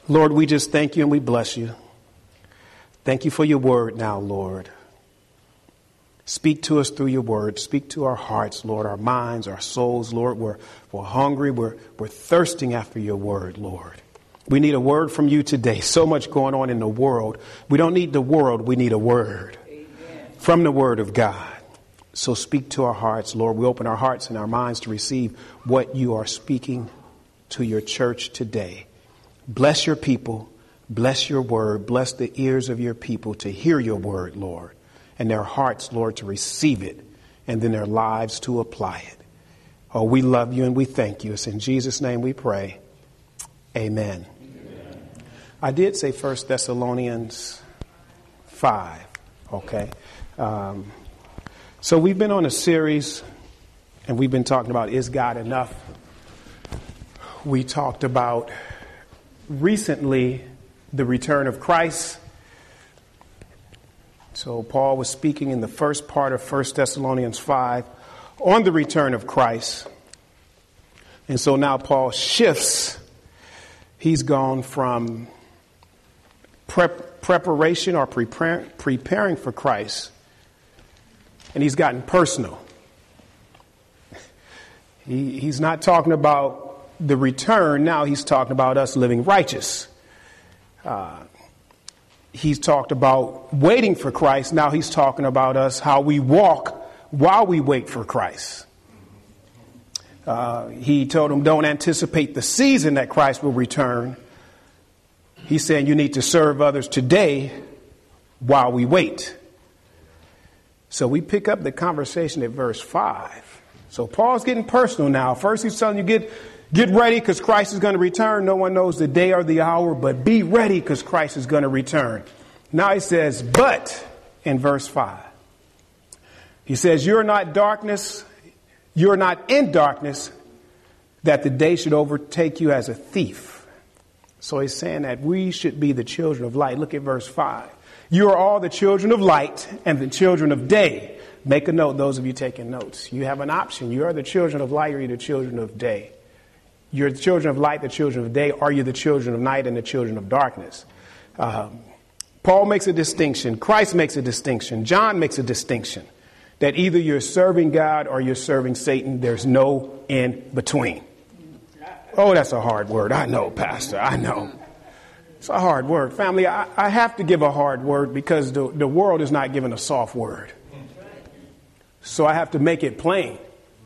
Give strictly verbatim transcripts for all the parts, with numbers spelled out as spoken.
Lord, we just thank you and we bless you. Thank you for your word now, Lord. Speak to us through your word. Speak to our hearts, Lord, our minds, our souls, Lord. We're, we're hungry. We're, we're thirsting after your word, Lord. We need a word from you today. So much going on in the world. We don't need the world. We need a word Amen. From the word of God. So speak to our hearts, Lord. We open our hearts and our minds to receive what you are speaking to your church today. Bless your people. Bless your word. Bless the ears of your people to hear your word, Lord, and their hearts, Lord, to receive it, and then their lives to apply it. Oh, we love you and we thank you. It's in Jesus' name we pray. Amen. Amen. I did say First Thessalonians five. Okay. Um, so we've been on a series and we've been talking about, is God enough? We talked about recently the return of Christ. So Paul was speaking in the first part of First Thessalonians five on the return of Christ. And so now Paul shifts. He's gone from prep, preparation or prepare, preparing for Christ, and he's gotten personal. He, he's not talking about the return. Now he's talking about us living righteous. Uh, he's talked about waiting for Christ. Now he's talking about us, how we walk while we wait for Christ. Uh, he told them, don't anticipate the season that Christ will return. He's saying you need to serve others today while we wait. So we pick up the conversation at verse five. So Paul's getting personal now. First he's telling you, get Get ready because Christ is going to return. No one knows the day or the hour, but be ready because Christ is going to return. Now he says, but in verse five, he says, you're not darkness. You're not in darkness that the day should overtake you as a thief. So he's saying that we should be the children of light. Look at verse five. You are all the children of light and the children of day. Make a note, those of you taking notes. You have an option. You are the children of light or you're the children of day. You're the children of light, the children of day. Are you the children of night and the children of darkness? Um, Paul makes a distinction. Christ makes a distinction. John makes a distinction that either you're serving God or you're serving Satan. There's no in between. Oh, that's a hard word. I know, Pastor. I know. It's a hard word. Family, I, I have to give a hard word because the, the world is not giving a soft word. So I have to make it plain.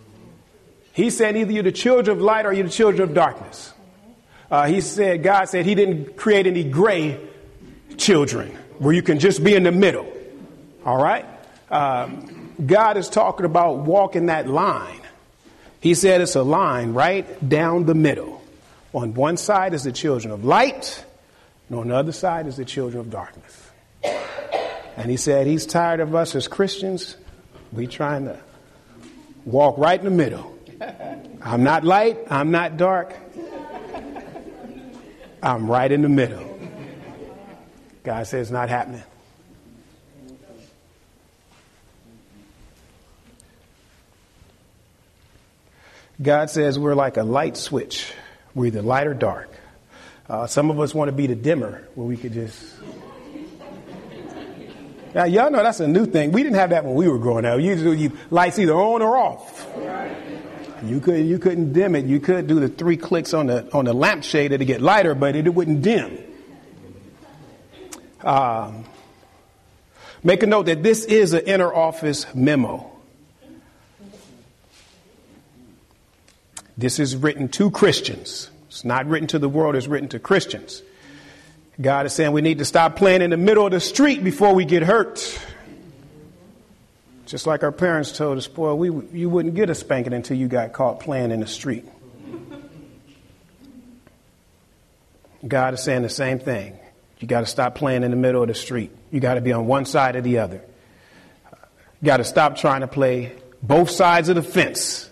He said either you're the children of light or you're the children of darkness. Uh, he said, God said he didn't create any gray children where you can just be in the middle. All right. Um, God is talking about walking that line. He said it's a line right down the middle. On one side is the children of light, and on the other side is the children of darkness. And he said he's tired of us as Christians. We trying to walk right in the middle. I'm not light. I'm not dark. I'm right in the middle. God says it's not happening. God says we're like a light switch. We're either light or dark. Uh, some of us want to be the dimmer where we could just... Now, y'all know that's a new thing. We didn't have that when we were growing up. Usually you lights either on or off. You could you couldn't dim it. You could do the three clicks on the on the lampshade to get lighter, but it, it wouldn't dim. Um, make a note that this is an inner office memo. This is written to Christians. It's not written to the world. It's written to Christians. God is saying we need to stop playing in the middle of the street before we get hurt. Just like our parents told us, boy, we, you wouldn't get a spanking until you got caught playing in the street. God is saying the same thing. You got to stop playing in the middle of the street. You got to be on one side or the other. You got to stop trying to play both sides of the fence.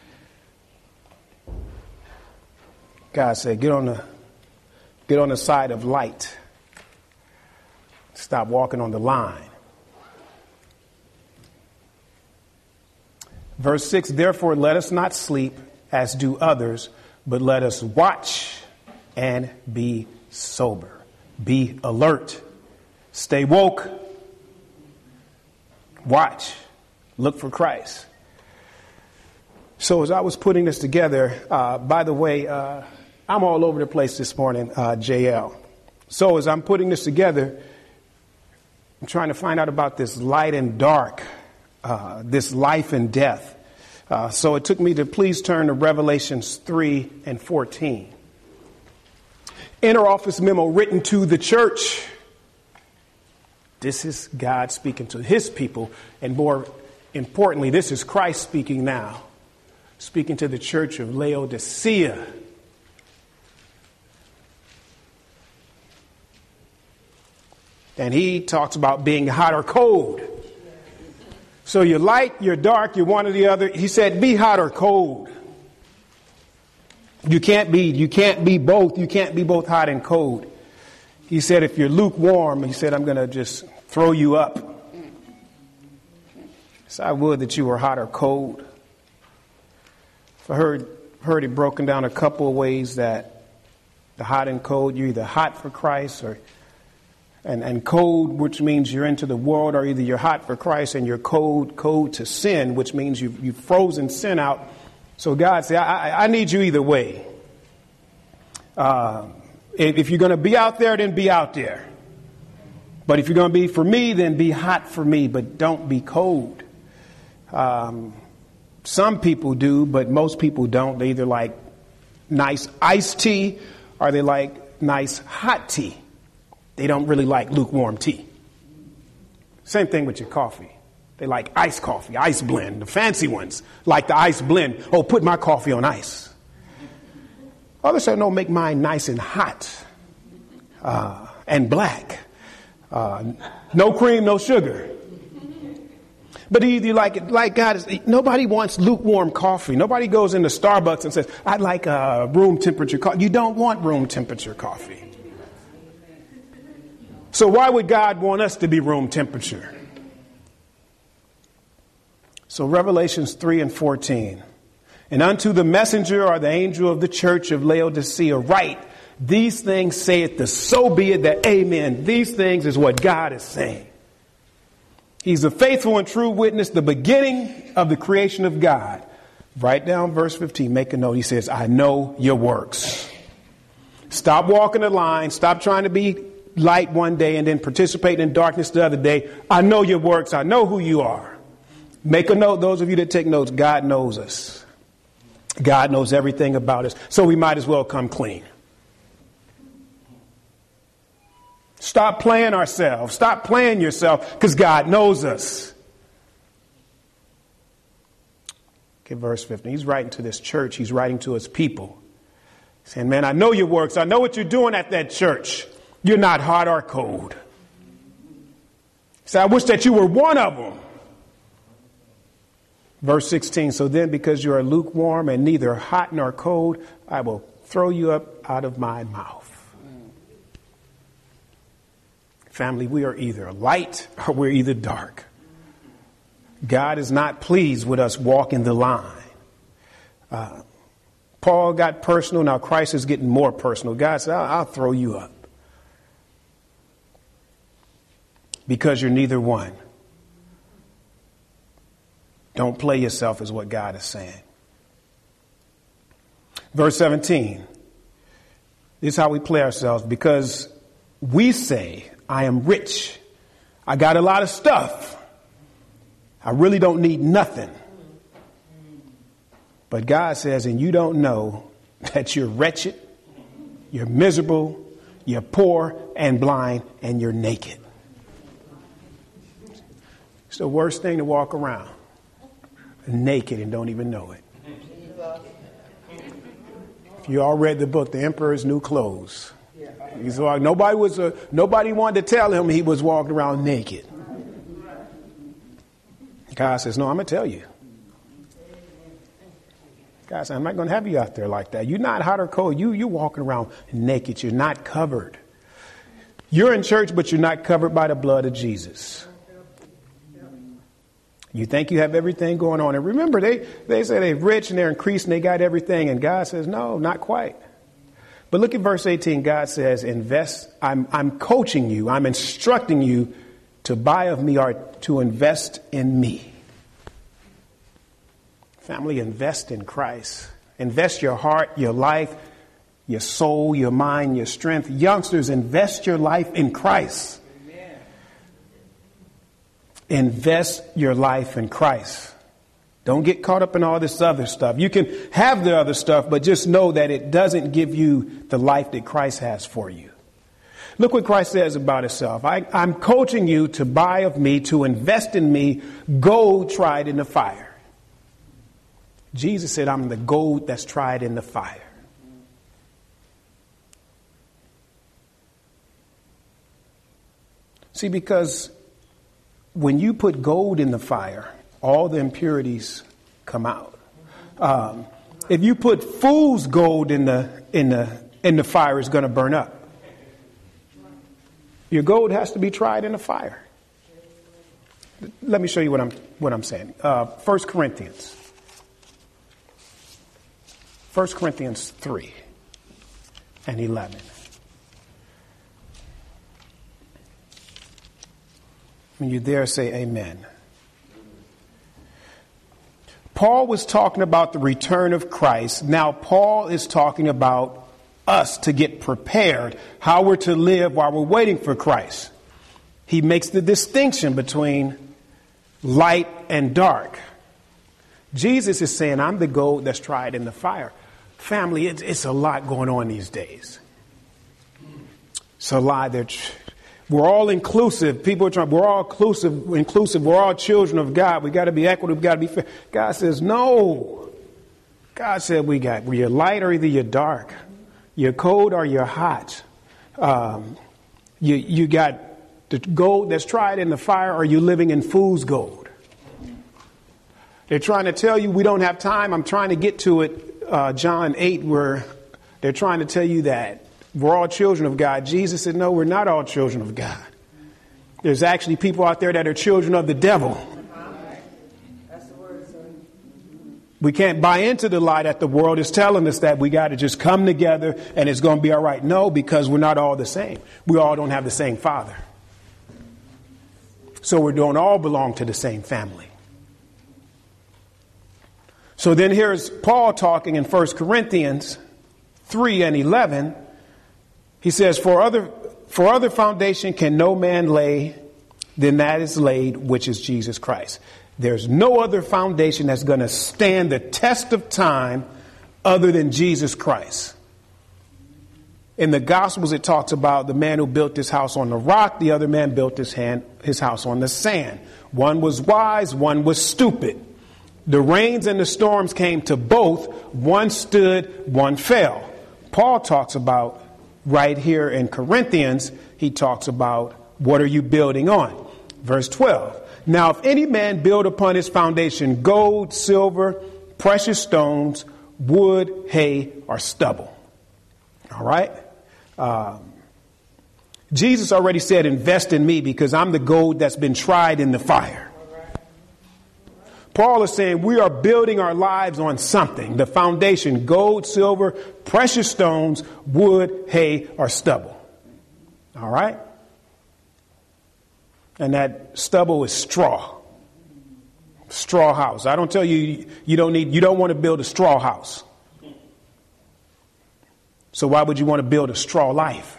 God said, get on the, get on the side of light. Stop walking on the line. Verse six, therefore, let us not sleep as do others, but let us watch and be sober. Be alert. Stay woke. Watch. Look for Christ. So as I was putting this together, uh, by the way, uh, I'm all over the place this morning, uh, J L. So as I'm putting this together, I'm trying to find out about this light and dark, uh, this life and death. Uh, so it took me to please turn to Revelations three and fourteen. Inner office memo written to the church. This is God speaking to his people. And more importantly, this is Christ speaking now. Speaking to the church of Laodicea. And he talks about being hot or cold. So you're light, you're dark, you're one or the other. He said, be hot or cold. You can't be, you can't be both. You can't be both hot and cold. He said, if you're lukewarm, he said, I'm going to just throw you up. So I would that you were hot or cold. I heard, heard it broken down a couple of ways, that the hot and cold, you're either hot for Christ or and, and cold, which means you're into the world, or either you're hot for Christ and you're cold, cold to sin, which means you've, you've frozen sin out. So God said, I, I, I need you either way. Uh, if, if you're going to be out there, then be out there. But if you're going to be for me, then be hot for me, but don't be cold. Um, some people do, but most people don't. They either like nice iced tea or they like nice hot tea. They don't really like lukewarm tea. Same thing with your coffee. They like iced coffee, ice blend. The fancy ones like the ice blend. Oh, put my coffee on ice. Others say, no, make mine nice and hot uh, and black. Uh, no cream, no sugar. But either you like it, like God is, nobody wants lukewarm coffee. Nobody goes into Starbucks and says, I'd like a room temperature coffee. You don't want room temperature coffee. So why would God want us to be room temperature? So Revelations three and fourteen. And unto the messenger or the angel of the church of Laodicea write, these things saith the so be it that amen. These things is what God is saying. He's a faithful and true witness, the beginning of the creation of God. Write down verse fifteen, make a note. He says, I know your works. Stop walking the line. Stop trying to be light one day and then participate in darkness the other day. I know your works. I know who you are. Make a note, those of you that take notes, God knows us. God knows everything about us. So we might as well come clean. Stop playing ourselves. Stop playing yourself, because God knows us. Okay, verse fifteen. He's writing to this church. He's writing to his people. Saying, man, I know your works. I know what you're doing at that church. You're not hot or cold. So I wish that you were one of them. Verse sixteen. So then, because you are lukewarm and neither hot nor cold, I will throw you up out of my mouth. Family, we are either light or we're either dark. God is not pleased with us walking the line. Uh, Paul got personal. Now Christ is getting more personal. God said, I'll, I'll throw you up. Because you're neither one. Don't play yourself, is what God is saying. Verse seventeen. This is how we play ourselves. Because we say, I am rich. I got a lot of stuff. I really don't need nothing. But God says, and you don't know that you're wretched, you're miserable, you're poor and blind, and you're naked. It's the worst thing to walk around naked and don't even know it. If you all read the book, The Emperor's New Clothes, he's like, nobody was a, nobody wanted to tell him he was walking around naked. God says, no, I'm going to tell you. God says, I'm not going to have you out there like that. You're not hot or cold. You, you're walking around naked. You're not covered. You're in church, but you're not covered by the blood of Jesus. You think you have everything going on. And remember, they, they say they're rich and they're increasing, they got everything. And God says, no, not quite. But look at verse eighteen. God says, invest. I'm, I'm coaching you. I'm instructing you to buy of me or to invest in me. Family, invest in Christ. Invest your heart, your life, your soul, your mind, your strength. Youngsters, invest your life in Christ. Amen. Invest your life in Christ. Don't get caught up in all this other stuff. You can have the other stuff, but just know that it doesn't give you the life that Christ has for you. Look what Christ says about himself. I, I'm coaching you to buy of me, to invest in me, gold tried in the fire. Jesus said, I'm the gold that's tried in the fire. See, because when you put gold in the fire, all the impurities come out. Um, if you put fool's gold in the in the in the fire, it's going to burn up. Your gold has to be tried in the fire. Let me show you what I'm what I'm saying. Uh, First Corinthians. First Corinthians three and eleven. When you're there, say amen. Paul was talking about the return of Christ. Now Paul is talking about us to get prepared, how we're to live while we're waiting for Christ. He makes the distinction between light and dark. Jesus is saying, I'm the gold that's tried in the fire. Family, it's, it's a lot going on these days. It's a lot. That we're all inclusive. People are trying, we're all inclusive, inclusive. We're all children of God. We got to be equitable. We got to be fair. God says, no. God said, we got, well, you're light or either you're dark. You're cold or you're hot. Um, you, you got the gold that's tried in the fire, or you living in fool's gold. They're trying to tell you we don't have time. I'm trying to get to it. Uh, John eight, where they're trying to tell you that we're all children of God. Jesus said, no, we're not all children of God. There's actually people out there that are children of the devil. We can't buy into the lie that the world is telling us that we got to just come together and it's going to be all right. No, because we're not all the same. We all don't have the same father. So we don't all belong to the same family. So then here's Paul talking in First Corinthians three and eleven. He says, for other, for other foundation can no man lay than that is laid, which is Jesus Christ. There's no other foundation that's going to stand the test of time other than Jesus Christ. In the Gospels, it talks about the man who built his house on the rock. The other man built his, hand, his house on the sand. One was wise, one was stupid. The rains and the storms came to both. One stood, one fell. Paul talks about right here in Corinthians, he talks about what are you building on? Verse twelve. Now, if any man build upon his foundation gold, silver, precious stones, wood, hay, or stubble. All right. Um, Jesus already said, invest in me because I'm the gold that's been tried in the fire. Paul is saying we are building our lives on something. The foundation, gold, silver, precious stones, wood, hay, or stubble. All right. And that stubble is straw. Straw house. I don't tell you, you don't need, you don't want to build a straw house. So why would you want to build a straw life?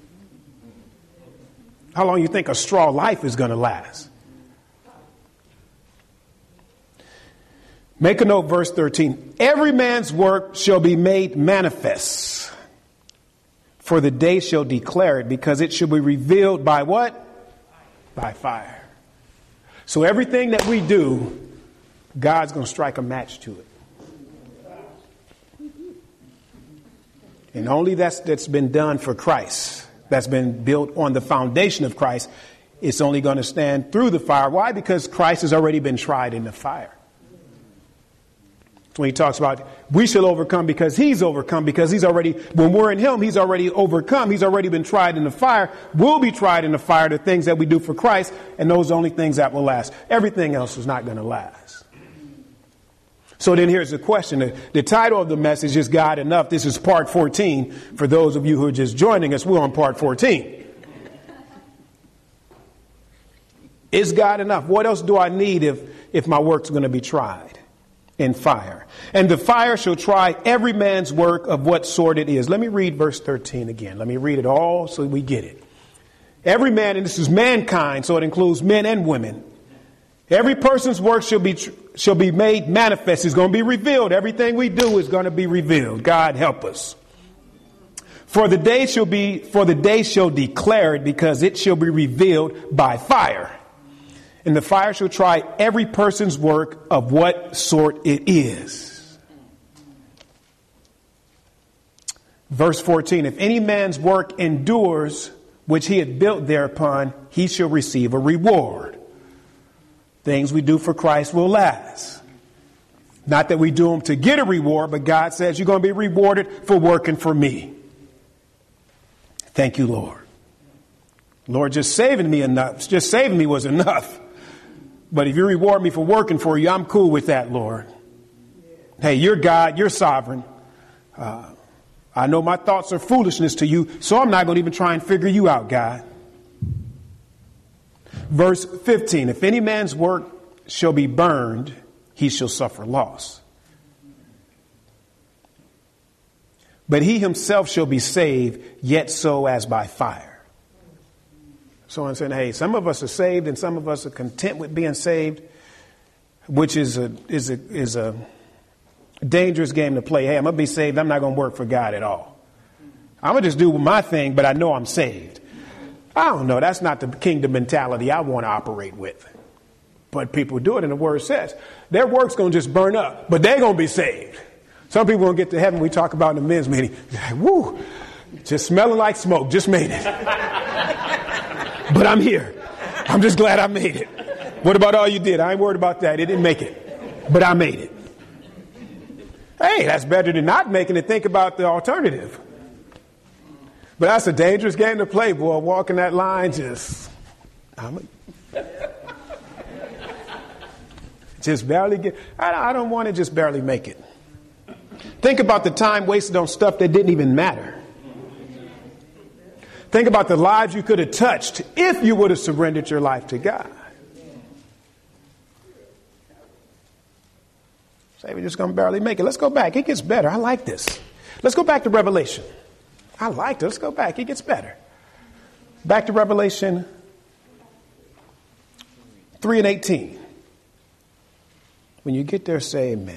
How long do you think a straw life is going to last? Make a note, verse thirteen. Every man's work shall be made manifest, for the day shall declare it, because it shall be revealed by what? By fire. So everything that we do, God's going to strike a match to it. And only that's that's been done for Christ, that's been built on the foundation of Christ, it's only going to stand through the fire. Why? Because Christ has already been tried in the fire. When he talks about we shall overcome because he's overcome, because he's already, when we're in him, he's already overcome. He's already been tried in the fire. We'll be tried in the fire, the things that we do for Christ, and those are the only things that will last. Everything else is not going to last. So then here's the question. The, the title of the message is God Enough. This is part fourteen. For those of you who are just joining us, we're on part fourteen. Is God enough? What else do I need if, if my work's going to be tried in fire? And the fire shall try every man's work of what sort it is. Let me read verse thirteen again. Let me read it all so we get it. Every man, and this is mankind, so it includes men and women. Every person's work shall be shall be made manifest. It's going to be revealed. Everything we do is going to be revealed. God help us. For the day shall be, for the day shall declare it, because it shall be revealed by fire. And the fire shall try every person's work of what sort it is. Verse fourteen, if any man's work endures, which he had built thereupon, he shall receive a reward. Things we do for Christ will last. Not that we do them to get a reward, but God says you're going to be rewarded for working for me. Thank you, Lord. Lord, just saving me enough. Just saving me was enough. But if you reward me for working for you, I'm cool with that, Lord. Hey, you're God. You're sovereign. Uh, I know my thoughts are foolishness to you, so I'm not going to even try and figure you out, God. Verse fifteen, if any man's work shall be burned, he shall suffer loss. But he himself shall be saved, yet so as by fire. So I'm saying, hey, some of us are saved and some of us are content with being saved, which is a is a is a dangerous game to play. Hey, I'm gonna be saved. I'm not gonna work for God at all. I'm gonna just do my thing, but I know I'm saved. I don't know. That's not the kingdom mentality I want to operate with. But people do it, and the word says their work's going to just burn up, but they're going to be saved. Some people won't get to heaven. We talk about in the men's meeting. Like, woo, just smelling like smoke. Just made it. But I'm here. I'm just glad I made it. What about all you did? I ain't worried about that. It didn't make it, but I made it. Hey, that's better than not making it. Think about the alternative. But that's a dangerous game to play, boy. Walking that line, just, I'm a, just barely get. I, I don't want to just barely make it. Think about the time wasted on stuff that didn't even matter. Think about the lives you could have touched if you would have surrendered your life to God. Say we're just going to barely make it. Let's go back. It gets better. I like this. Let's go back to Revelation. I liked it. Let's go back. It gets better. Back to Revelation three and eighteen. When you get there, say amen.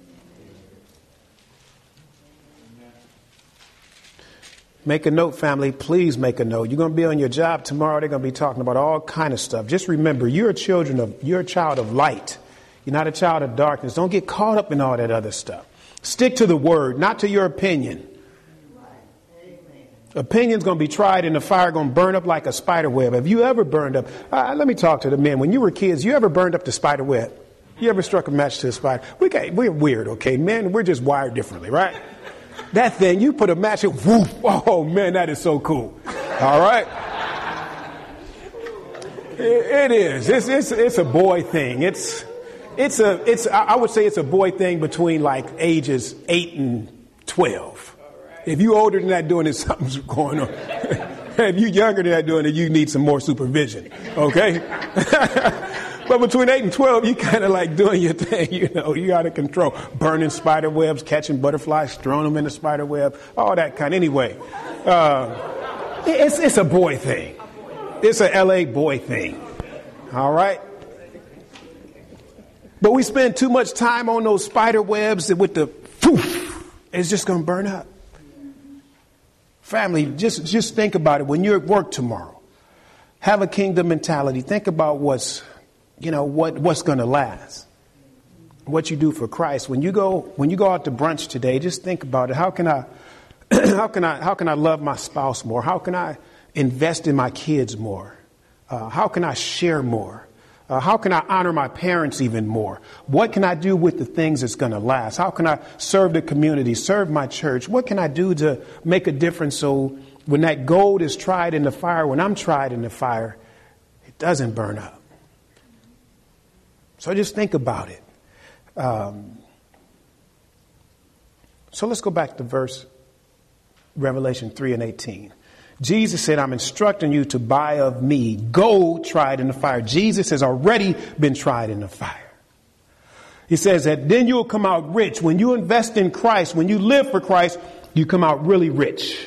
Make a note, family. Please make a note. You're going to be on your job tomorrow. They're going to be talking about all kind of stuff. Just remember, you're a children of, you're a child of light. You're not a child of darkness. Don't get caught up in all that other stuff. Stick to the word, not to your opinion. Opinion's going to be tried in the fire, going to burn up like a spider web. Have you ever burned up? Uh, let me talk to the men. When you were kids, you ever burned up the spider web? You ever struck a match to a spider? We got, we're weird, okay? Men, we're just wired differently, right? That thing, you put a match in, woof. Oh, man, that is so cool. All right? It, it is. It's, it's, it's a boy thing. It's, it's a, it's, I would say it's a boy thing between like ages eight and twelve. If you older than that doing it, something's going on. If you younger than that doing it, you need some more supervision. Okay? But between eight and twelve, you kind of like doing your thing, you know, you out of control. Burning spider webs, catching butterflies, throwing them in the spider web, all that kind. Anyway, uh, it's, it's a boy thing. It's a L A boy thing. All right? But we spend too much time on those spider webs that with the poof, it's just going to burn up. Family, just, just think about it. When you're at work tomorrow, have a kingdom mentality. Think about what's, you know, what, what's going to last. What you do for Christ. When you go, when you go out to brunch today, just think about it. How can I, how can I, how can I love my spouse more? How can I invest in my kids more? Uh, how can I share more? Uh, how can I honor my parents even more? What can I do with the things that's going to last? How can I serve the community, serve my church? What can I do to make a difference so when that gold is tried in the fire, when I'm tried in the fire, it doesn't burn up? So just think about it. Um, So let's go back to verse Revelation three and eighteen. Jesus said, I'm instructing you to buy of me gold tried in the fire. Jesus has already been tried in the fire. He says that then you'll come out rich. When you invest in Christ, when you live for Christ, you come out really rich.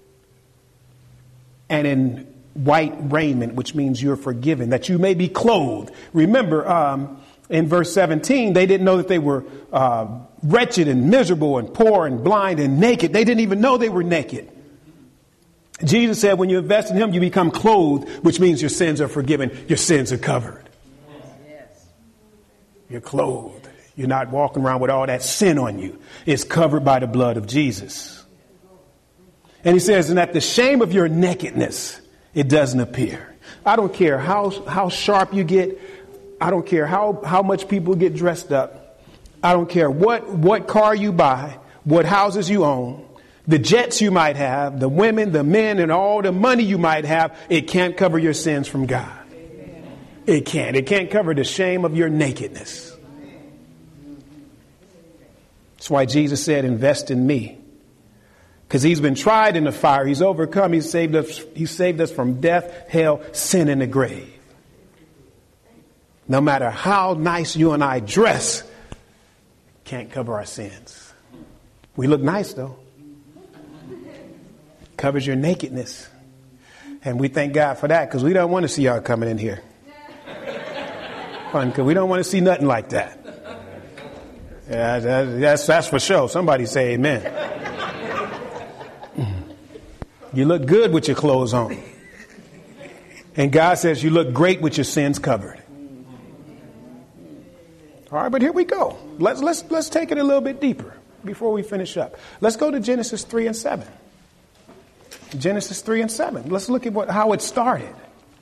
And in white raiment, which means you're forgiven, that you may be clothed. Remember, um, in verse seventeen, they didn't know that they were uh, wretched and miserable and poor and blind and naked. They didn't even know they were naked. Jesus said, when you invest in him, you become clothed, which means your sins are forgiven. Your sins are covered. Yes. You're clothed. You're not walking around with all that sin on you. It's covered by the blood of Jesus. And he says, and that the shame of your nakedness, it doesn't appear. I don't care how, how sharp you get. I don't care how, how much people get dressed up. I don't care what, what car you buy, what houses you own. The jets you might have, the women, the men, and all the money you might have, it can't cover your sins from God. Amen. It can't. It can't cover the shame of your nakedness. That's why Jesus said, invest in me. Because he's been tried in the fire. He's overcome. He saved us, he saved us from death, hell, sin, and the grave. No matter how nice you and I dress, can't cover our sins. We look nice, though. Covers your nakedness. And we thank God for that, because we don't want to see y'all coming in here. Fun, because we don't want to see nothing like that. Yeah, that, that's, that's for sure. Somebody say amen. You look good with your clothes on. And God says you look great with your sins covered. All right, but here we go. Let's, let's, let's take it a little bit deeper before we finish up. Let's go to Genesis three and seven. Genesis three and seven. Let's look at what, how it started.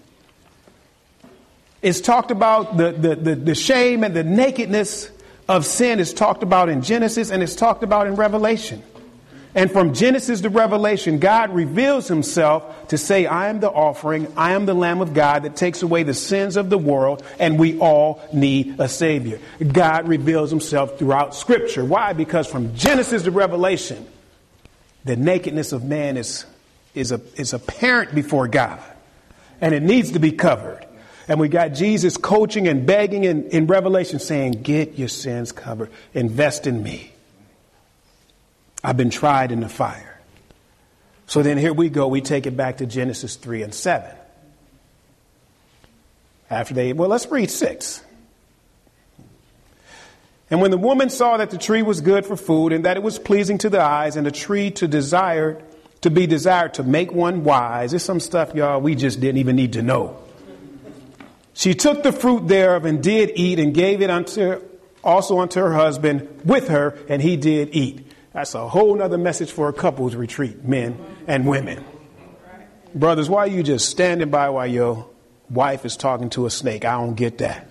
It's talked about the, the, the, the shame and the nakedness of sin is talked about in Genesis, and it's talked about in Revelation. And from Genesis to Revelation, God reveals himself to say, I am the offering, I am the Lamb of God that takes away the sins of the world, and we all need a Savior. God reveals himself throughout Scripture. Why? Because from Genesis to Revelation, the nakedness of man is is a, is apparent before God, and it needs to be covered. And we got Jesus coaching and begging in, in Revelation saying, get your sins covered. Invest in me. I've been tried in the fire. So then here we go. We take it back to Genesis three and seven. After they, well, let's read six. And when the woman saw that the tree was good for food, and that it was pleasing to the eyes, and a tree to desire to be desired to make one wise. There's some stuff, y'all, we just didn't even need to know. She took the fruit thereof and did eat, and gave it unto also unto her husband with her, and he did eat. That's a whole nother message for a couples retreat, men and women. Brothers, why are you just standing by while your wife is talking to a snake? I don't get that.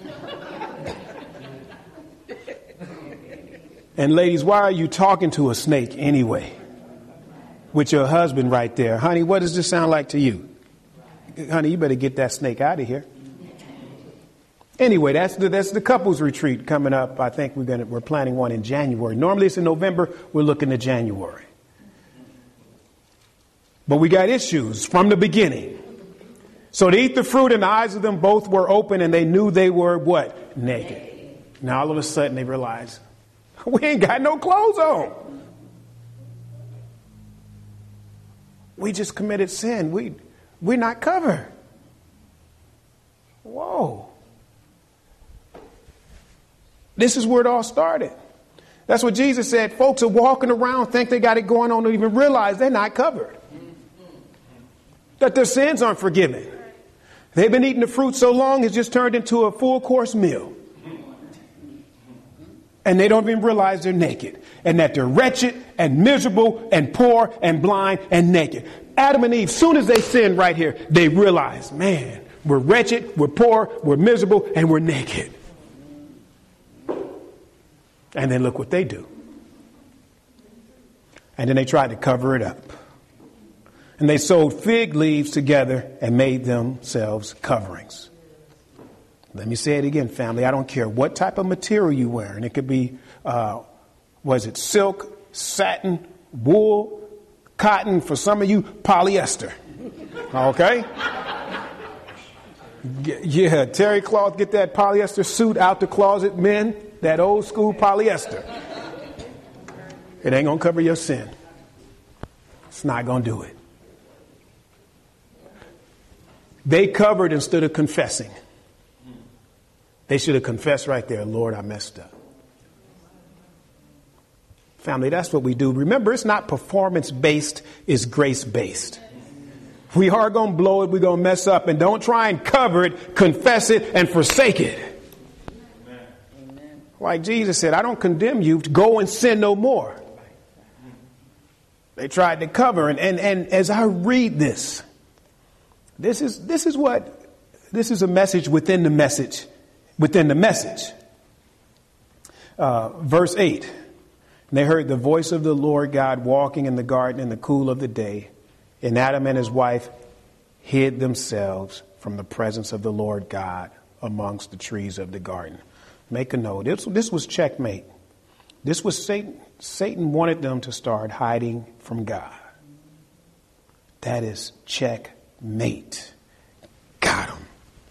And ladies, why are you talking to a snake anyway? With your husband right there. Honey, what does this sound like to you? Honey, you better get that snake out of here. Anyway, that's the, that's the couples retreat coming up. I think we're going to, we're planning one in January. Normally it's in November. We're looking at January. But we got issues from the beginning. So they eat the fruit, and the eyes of them both were open, and they knew they were what? Naked. Now all of a sudden they realize, we ain't got no clothes on. We just committed sin. We, we're not covered. Whoa. This is where it all started. That's what Jesus said. Folks are walking around, think they got it going on, don't even realize they're not covered. That their sins aren't forgiven. They've been eating the fruit so long, it's just turned into a full course meal. And they don't even realize they're naked, and that they're wretched and miserable and poor and blind and naked. Adam and Eve, soon as they sinned right here, they realized, man, we're wretched, we're poor, we're miserable, and we're naked. And then look what they do. And then they tried to cover it up. And they sewed fig leaves together and made themselves coverings. Let me say it again, family. I don't care what type of material you wear. And it could be, uh, was it silk, satin, wool, cotton. For some of you, polyester. Okay? Yeah, terry cloth, get that polyester suit out the closet, men. That old school polyester. It ain't going to cover your sin. It's not going to do it. They covered instead of confessing. They should have confessed right there, Lord, I messed up. Family, that's what we do. Remember, it's not performance-based, it's grace-based. We are going to blow it, we're going to mess up, and don't try and cover it, confess it, and forsake it. Amen. Like Jesus said, I don't condemn you, go and sin no more. They tried to cover, and, and, and as I read this, this is this is what, this is a message within the message, within the message. Uh, verse eight, and they heard the voice of the Lord God walking in the garden in the cool of the day. And Adam and his wife hid themselves from the presence of the Lord God amongst the trees of the garden. Make a note. This, this was checkmate. This was Satan. Satan wanted them to start hiding from God. That is checkmate. Got him.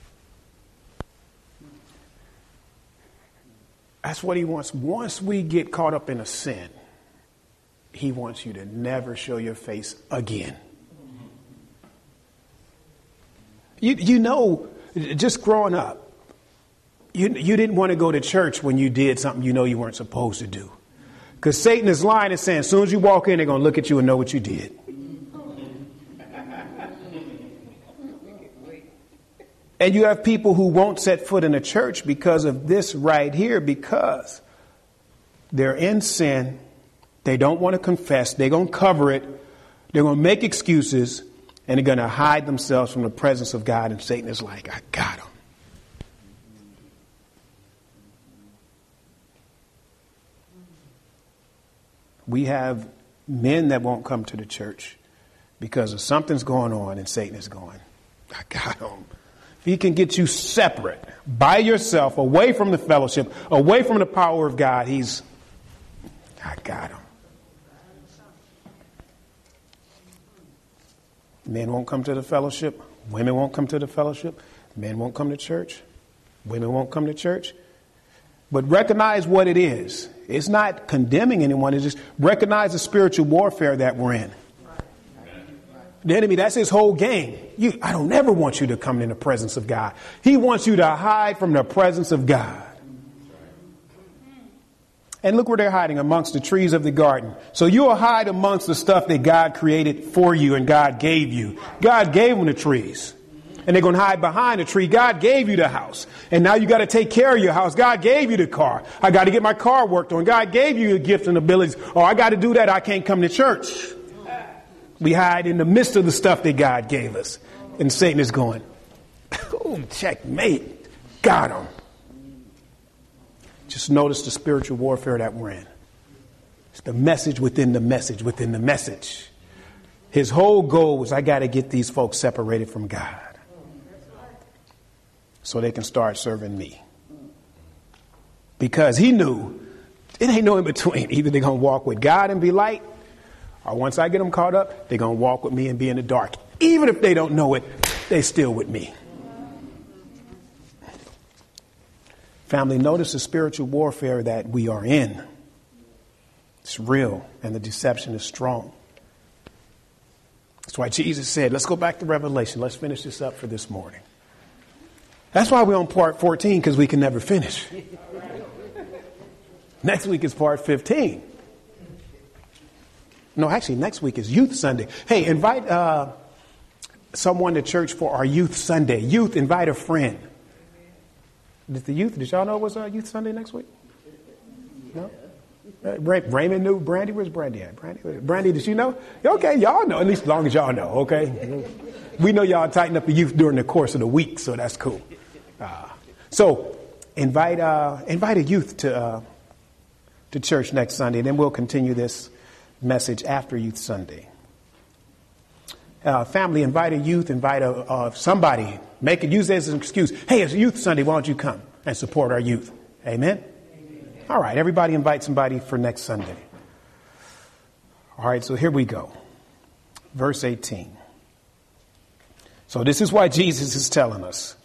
That's what he wants. Once we get caught up in a sin, he wants you to never show your face again. You, you know, just growing up, you, you didn't want to go to church when you did something you know you weren't supposed to do. Because Satan is lying and saying, as soon as you walk in, they're going to look at you and know what you did. And you have people who won't set foot in a church because of this right here, because they're in sin. They don't want to confess. They're going to cover it. They're going to make excuses. And they're going to hide themselves from the presence of God. And Satan is like, I got him. We have men that won't come to the church because of something's going on and Satan is going, I got him. If he can get you separate, by yourself, away from the fellowship, away from the power of God, he's, I got him. Men won't come to the fellowship. Women won't come to the fellowship. Men won't come to church. Women won't come to church. But recognize what it is. It's not condemning anyone. It's just recognize the spiritual warfare that we're in. The enemy, that's his whole game. You, I don't ever want you to come in the presence of God. He wants you to hide from the presence of God. And look where they're hiding, amongst the trees of the garden. So you will hide amongst the stuff that God created for you and God gave you. God gave them the trees. And they're going to hide behind the tree. God gave you the house. And now you got to take care of your house. God gave you the car. I got to get my car worked on. God gave you your gifts and abilities. Oh, I got to do that. I can't come to church. We hide in the midst of the stuff that God gave us. And Satan is going, oh, checkmate. Got him. Just notice the spiritual warfare that we're in. It's the message within the message within the message. His whole goal was, I got to get these folks separated from God so they can start serving me. Because he knew it ain't no in between. Either they're going to walk with God and be light, or once I get them caught up, they're going to walk with me and be in the dark. Even if they don't know it, they're still with me. Family, notice the spiritual warfare that we are in. It's real, and the deception is strong. That's why Jesus said, let's go back to Revelation. Let's finish this up for this morning. That's why we're on part fourteen, because we can never finish. Next week is part fifteen. No, actually, next week is Youth Sunday. Hey, invite uh, someone to church for our Youth Sunday. Youth, invite a friend. Did the youth, did y'all know it was uh, Youth Sunday next week? No? Uh, Raymond knew. Brandy, where's Brandy at? Brandy, Brandy, did you know? Okay, y'all know, at least as long as y'all know, okay? We know y'all tighten up the youth during the course of the week, so that's cool. Uh, so invite uh, invite a youth to uh, to church next Sunday, and then we'll continue this message after Youth Sunday. Uh, family, invite a youth, invite a, uh, somebody. Make it, use it as an excuse. Hey, it's Youth Sunday. Why don't you come and support our youth? Amen? Amen. All right. Everybody invite somebody for next Sunday. All right, so here we go. Verse eighteen. So this is why Jesus is telling us,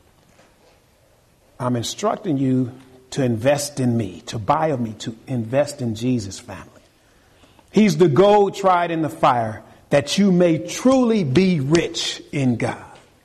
I'm instructing you to invest in me, to buy of me, to invest in Jesus' family. He's the gold tried in the fire, that you may truly be rich in God.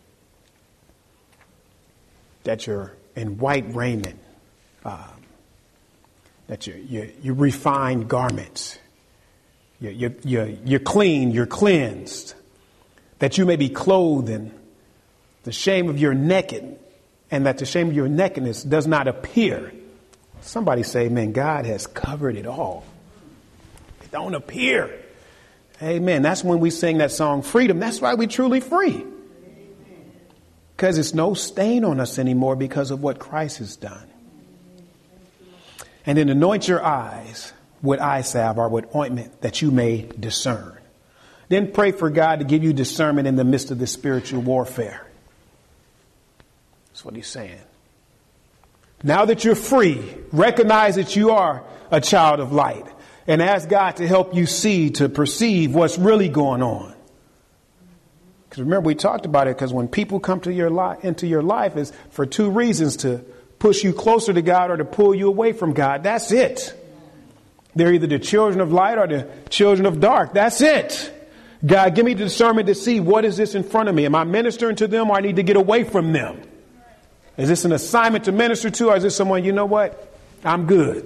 That you're in white raiment, uh, that you're, you're, you're refined garments, you're, you're, you're, you're clean, you're cleansed, that you may be clothed in the shame of your naked, and that the shame of your nakedness does not appear. Somebody say, man, God has covered it all. It don't appear. Amen. That's when we sing that song, Freedom. That's why we're truly free. Because it's no stain on us anymore because of what Christ has done. And then anoint your eyes with eye salve or with ointment that you may discern. Then pray for God to give you discernment in the midst of this spiritual warfare. That's what he's saying. Now that you're free, recognize that you are a child of light. And ask God to help you see, to perceive what's really going on. Because remember, we talked about it, because when people come to your li- into your life, is for two reasons: to push you closer to God or to pull you away from God. That's it. They're either the children of light or the children of dark. That's it. God, give me the discernment to see, what is this in front of me? Am I ministering to them, or I need to get away from them? Is this an assignment to minister to, or is this someone, you know what? I'm good.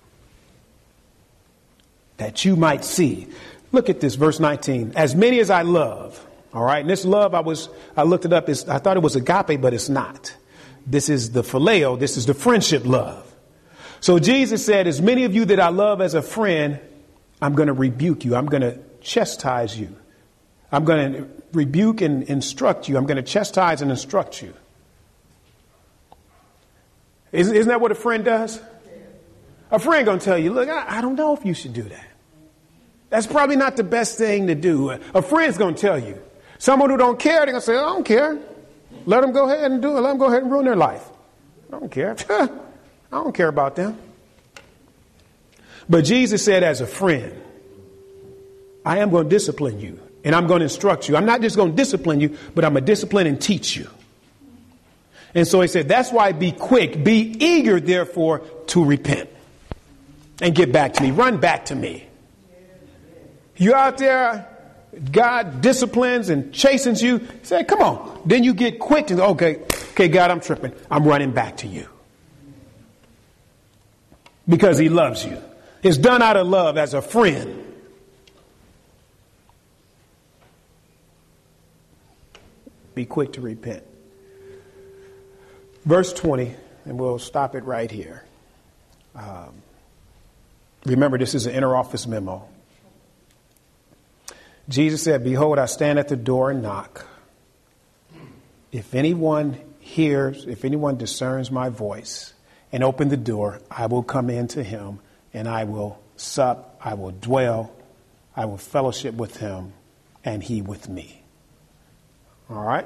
That you might see. Look at this, verse nineteen. As many as I love. All right. And this love, I was, I looked it up. Is I thought it was agape, but it's not. This is the phileo. This is the friendship love. So Jesus said, as many of you that I love as a friend, I'm going to rebuke you. I'm going to chastise you. I'm going to rebuke and instruct you. I'm going to chastise and instruct you. Isn't, isn't that what a friend does? A friend going to tell you, look, I, I don't know if you should do that. That's probably not the best thing to do. A friend's going to tell you. Someone who don't care, they're going to say, I don't care. Let them go ahead and do it. Let them go ahead and ruin their life. I don't care. I don't care about them. But Jesus said, as a friend, I am going to discipline you, and I'm going to instruct you. I'm not just going to discipline you, but I'm going to discipline and teach you. And so he said, that's why be quick, be eager, therefore, to repent and get back to me. Run back to me. You out there, God disciplines and chastens you. Say, come on. Then you get quick and okay, okay, God, I'm tripping. I'm running back to you. Because he loves you. It's done out of love as a friend. Be quick to repent. Verse twenty, and we'll stop it right here. Um, remember, this is an inner office memo. Jesus said, behold, I stand at the door and knock. If anyone hears, if anyone discerns my voice and open the door, I will come into him and I will sup, I will dwell, I will fellowship with him and he with me. All right?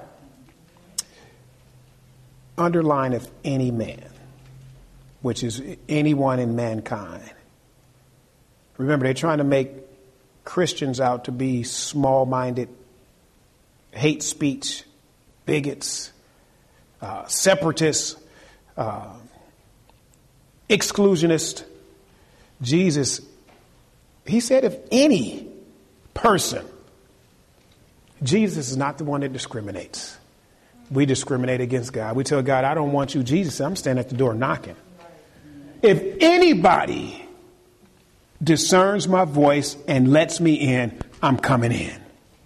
Underline if any man, which is anyone in mankind. Remember, they're trying to make Christians out to be small-minded, hate speech, bigots, uh, separatists, uh, exclusionists. Jesus, he said, if any person, Jesus is not the one that discriminates. We discriminate against God. We tell God, I don't want you. Jesus said, I'm standing at the door knocking. If anybody discerns my voice and lets me in, I'm coming in.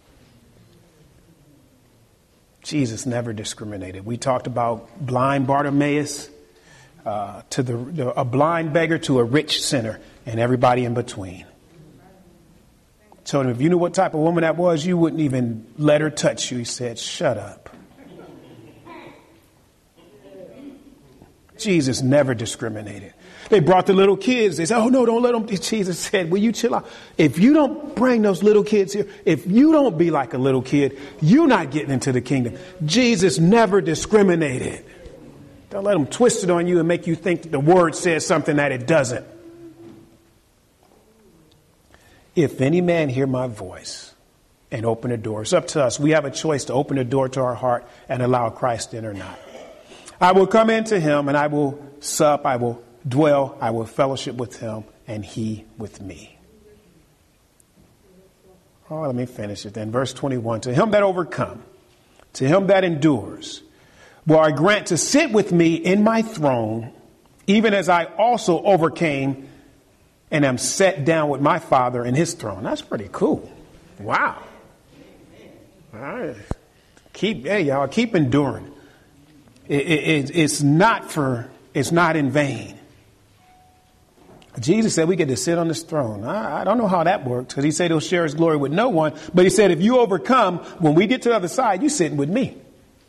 Jesus never discriminated. We talked about blind Bartimaeus, uh, to the, the a blind beggar to a rich sinner, and everybody in between. Told him, if you knew what type of woman that was, you wouldn't even let her touch you. He said, shut up. Jesus never discriminated. They brought the little kids. They said, oh, no, don't let them. Jesus said, will you chill out? If you don't bring those little kids here, if you don't be like a little kid, you're not getting into the kingdom. Jesus never discriminated. Don't let them twist it on you and make you think that the word says something that it doesn't. if any man hear my voice and open the door. It's up to us. We have a choice to open the door to our heart and allow Christ in or not. I will come into him and I will sup, I will dwell, I will fellowship with him and he with me. Oh, let me finish it then. Verse twenty-one, to him that overcome, to him that endures, will I grant to sit with me in my throne, even as I also overcame and am set down with my Father in his throne. That's pretty cool. Wow. All right. Keep, hey, y'all, keep enduring. It, it, it's not for, it's not in vain. Jesus said we get to sit on this throne. I, I don't know how that works, because he said he'll share his glory with no one. But he said, if you overcome, when we get to the other side, you're sitting with me.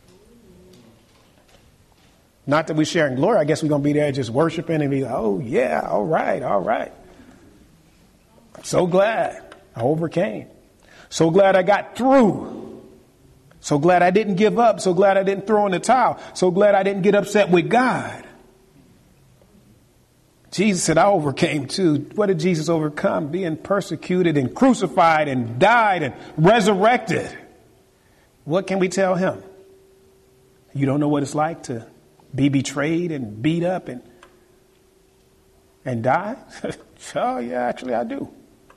Not that we're sharing glory. I guess we're going to be there just worshiping and be like, oh, yeah, all right, all right. I'm so glad I overcame. So glad I got through. So glad I didn't give up. So glad I didn't throw in the towel. So glad I didn't get upset with God. Jesus said, I overcame too. What did Jesus overcome? Being persecuted and crucified and died and resurrected. What can we tell him? You don't know what it's like to be betrayed and beat up and and die? Oh, yeah, actually I do.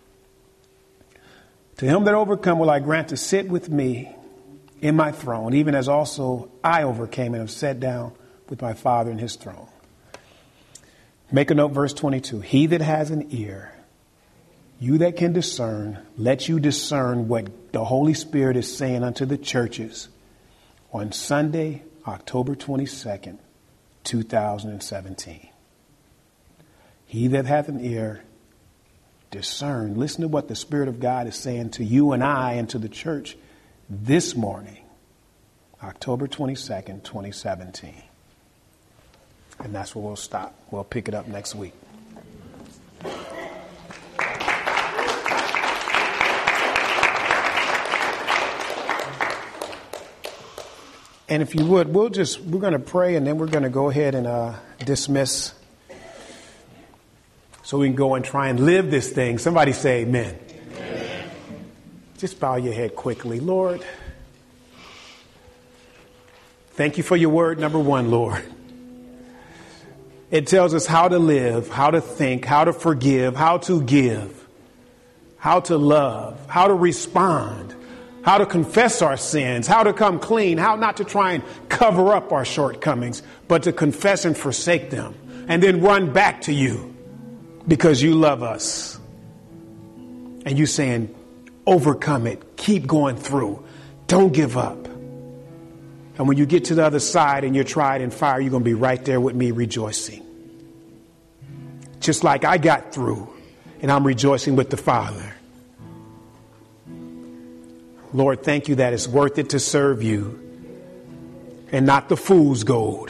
To him that overcome will I grant to sit with me in my throne, even as also I overcame and have sat down with my Father in his throne. Make a note, verse twenty-two. He that has an ear, you that can discern, let you discern what the Holy Spirit is saying unto the churches on Sunday, October twenty-second, two thousand seventeen. He that hath an ear, discern. Listen to what the Spirit of God is saying to you and I and to the church this morning, October twenty-second, twenty seventeen. And that's where we'll stop. We'll pick it up next week. And if you would, we'll just, we're going to pray and then we're going to go ahead and uh, dismiss so we can go and try and live this thing. Somebody say amen. Amen. Just bow your head quickly. Lord, thank you for your word, number one, Lord. It tells us how to live, how to think, how to forgive, how to give, how to love, how to respond, how to confess our sins, how to come clean, how not to try and cover up our shortcomings, but to confess and forsake them and then run back to you because you love us. And you saying, overcome it, keep going through, don't give up. And when you get to the other side and you're tried in fire, you're going to be right there with me rejoicing. Just like I got through and I'm rejoicing with the Father. Lord, thank you that it's worth it to serve you and not the fool's gold.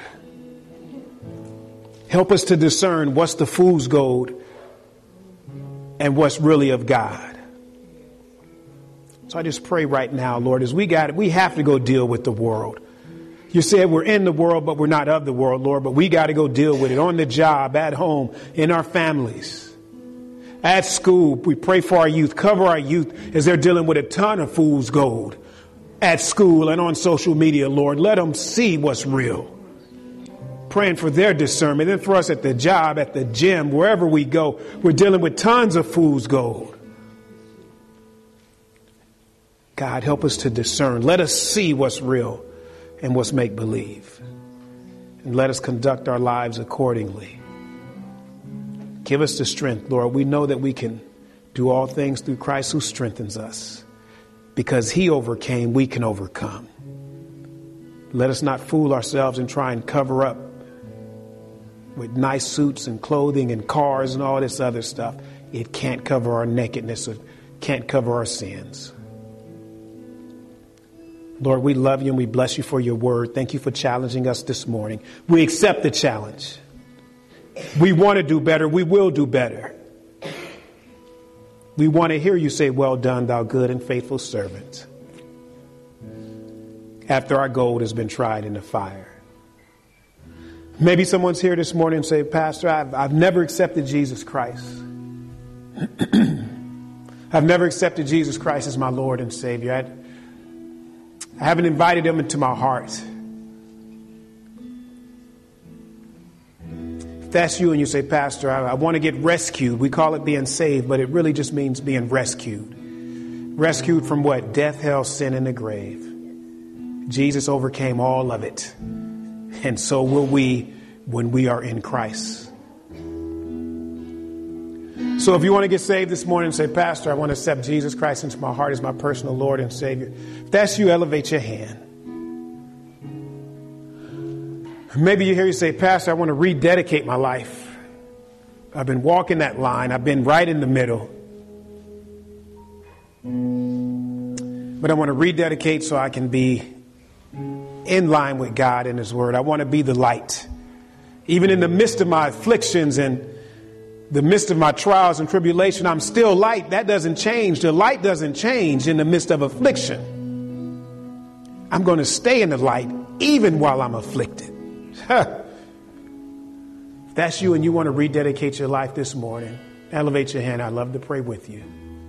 Help us to discern what's the fool's gold and what's really of God. So I just pray right now, Lord, as we got it, we have to go deal with the world. You said we're in the world, but we're not of the world, Lord, but we got to go deal with it on the job, at home, in our families, at school. We pray for our youth, cover our youth as they're dealing with a ton of fool's gold at school and on social media, Lord. Let them see what's real. Praying for their discernment. And for us at the job, at the gym, wherever we go, we're dealing with tons of fool's gold. God, help us to discern. Let us see what's real and what's make-believe. And let us conduct our lives accordingly. Give us the strength, Lord. We know that we can do all things through Christ who strengthens us. Because he overcame, we can overcome. Let us not fool ourselves and try and cover up with nice suits and clothing and cars and all this other stuff. It can't cover our nakedness. It can't cover our sins. Lord, we love you and we bless you for your word. Thank you for challenging us this morning. We accept the challenge. We want to do better. We will do better. We want to hear you say, well done, thou good and faithful servant. After our gold has been tried in the fire. Maybe someone's here this morning and say, Pastor, I've, I've never accepted Jesus Christ. I've never accepted Jesus Christ as my Lord and Savior. I, I haven't invited him into my heart. If that's you and you say, Pastor, I, I want to get rescued. We call it being saved, but it really just means being rescued. Rescued from what? Death, hell, sin, and the grave. Jesus overcame all of it. And so will we when we are in Christ. So if you want to get saved this morning and say, Pastor, I want to accept Jesus Christ into my heart as my personal Lord and Savior. If that's you, elevate your hand. Maybe you hear you say, Pastor, I want to rededicate my life. I've been walking that line. I've been right in the middle. But I want to rededicate so I can be in line with God and his word. I want to be the light. Even in the midst of my afflictions and the midst of my trials and tribulation, I'm still light. That doesn't change. The light doesn't change in the midst of affliction. I'm going to stay in the light even while I'm afflicted. If that's you and you want to rededicate your life this morning, elevate your hand. I'd love to pray with you.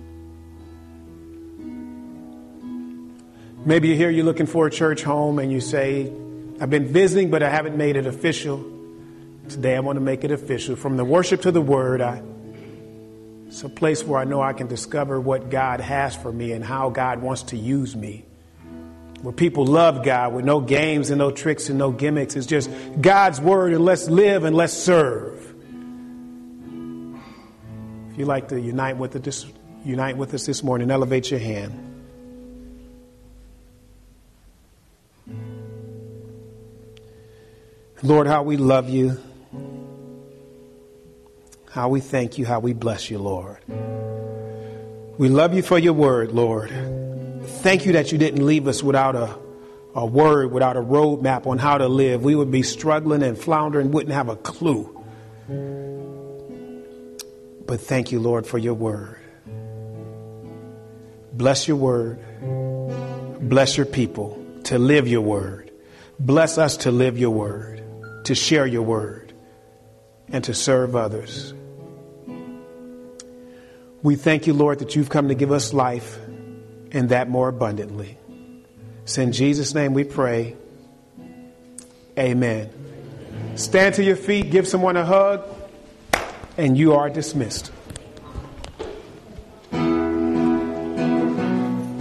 Maybe you're here, you're looking for a church home and you say, I've been visiting, but I haven't made it official. Today I want to make it official. From the worship to the word, I, it's a place where I know I can discover what God has for me and how God wants to use me. Where people love God with no games and no tricks and no gimmicks. It's just God's word and let's live and let's serve. If you'd like to unite with, it, unite with us this morning, elevate your hand. Lord, how we love you. How we thank you, how we bless you, Lord. We love you for your word, Lord. Thank you that you didn't leave us without a, a word, without a roadmap on how to live. We would be struggling and floundering, wouldn't have a clue. But thank you, Lord, for your word. Bless your word. Bless your people to live your word. Bless us to live your word, to share your word, and to serve others. We thank you, Lord, that you've come to give us life and that more abundantly. It's in Jesus' name we pray. Amen. Stand to your feet, give someone a hug, and you are dismissed.